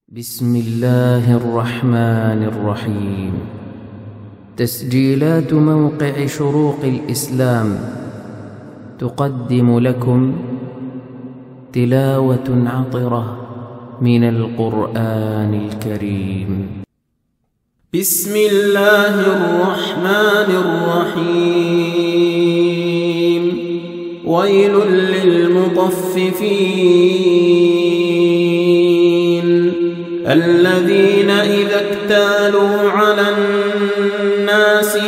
بسم الله الرحمن الرحيم. تسجيلات موقع شروق الإسلام تقدم لكم تلاوة عطرة من القرآن الكريم. بسم الله الرحمن الرحيم. ويل للمطففين الذين إذا اكتالوا على الناس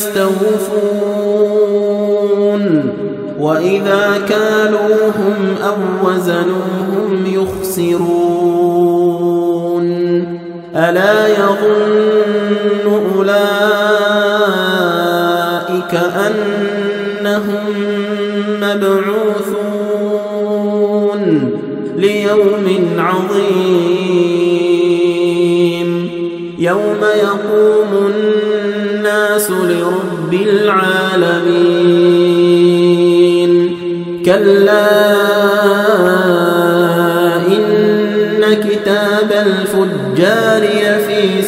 يستوفون وإذا كالوهم أو وزنوهم يخسرون. ألا يظن أولئك أنهم مبعوثون ليوم عظيم يوم يقوم الناس لرب العالمين. كلا إن كتاب الفجار لفي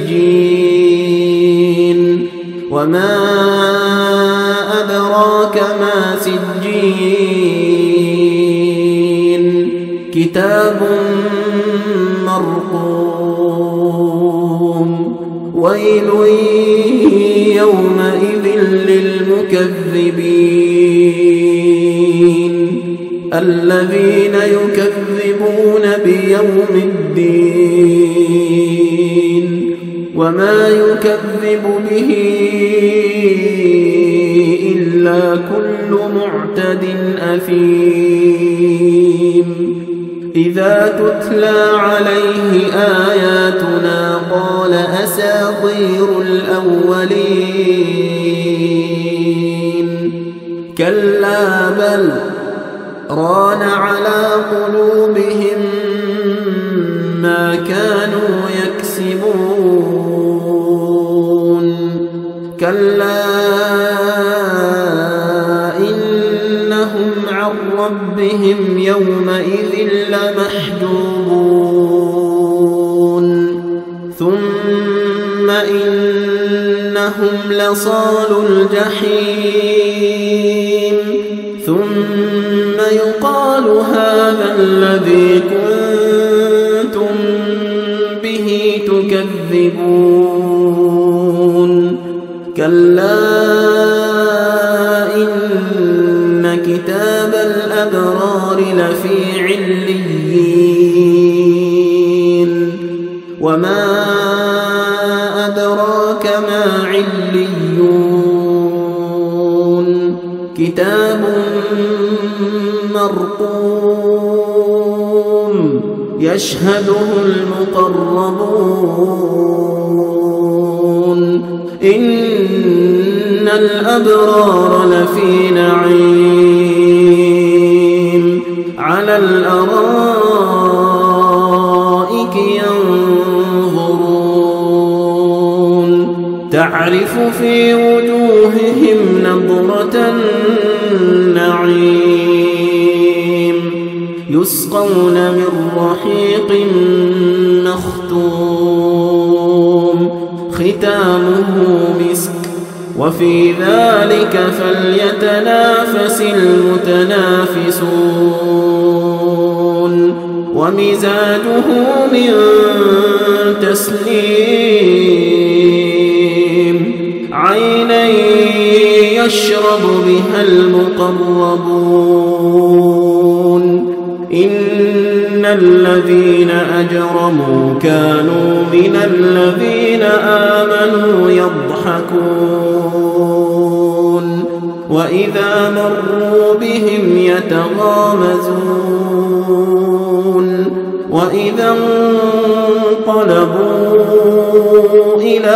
سجين وما أدراك ما سجين كتاب مرقوم. ويل يومئذ للمكذبين الذين يكذبون بيوم الدين وما يكذب به إلا كل معتد أثيم. إذا تتلى عليه آياتنا قال أساطير الأولين. كلا بل ران على قلوبهم ما كانوا يكسبون. كلا إنهم عن ربهم يومئذ لمحجوبون. ثم إنهم لصالو الجحيم ثم يقال هذا الذي كنتم به تكذبون. كلا إن كتاب الأبرار لفي عليين وما أدراك ما عليون كتاب مرقوم يشهده المقربون. إن الأبرار لفي نعيم على الأرائك ينظرون تعرف في وجوههم نضرة النعيم يسقون من رحيق مختوم ختامه مسك وفي ذلك فليتنافس المتنافسون. ومزاجه من تسنيم عينا يشرب بها المقربون. إن الذين أجرموا كانوا من الذين آمنوا يضحكون وإذا مروا بهم يتغامزون وإذا انقلبوا إلى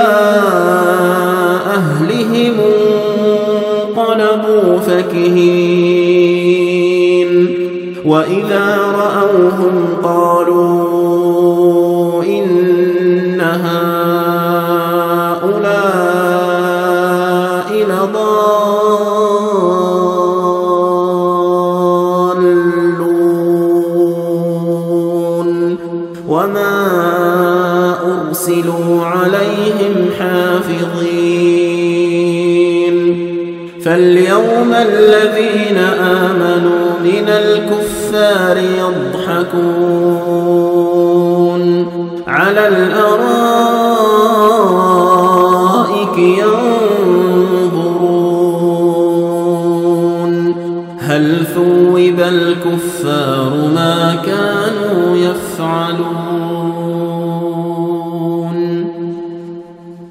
أهلهم انقلبوا فكهين وإذا رأوهم قالوا إن هؤلاء لضالون وما أرسلوا عليهم حافظين فاليوم الذين آمنوا من الكفار يضحكون على الأرائك ينظرون هل ثوب الكفار ما كانوا يفعلون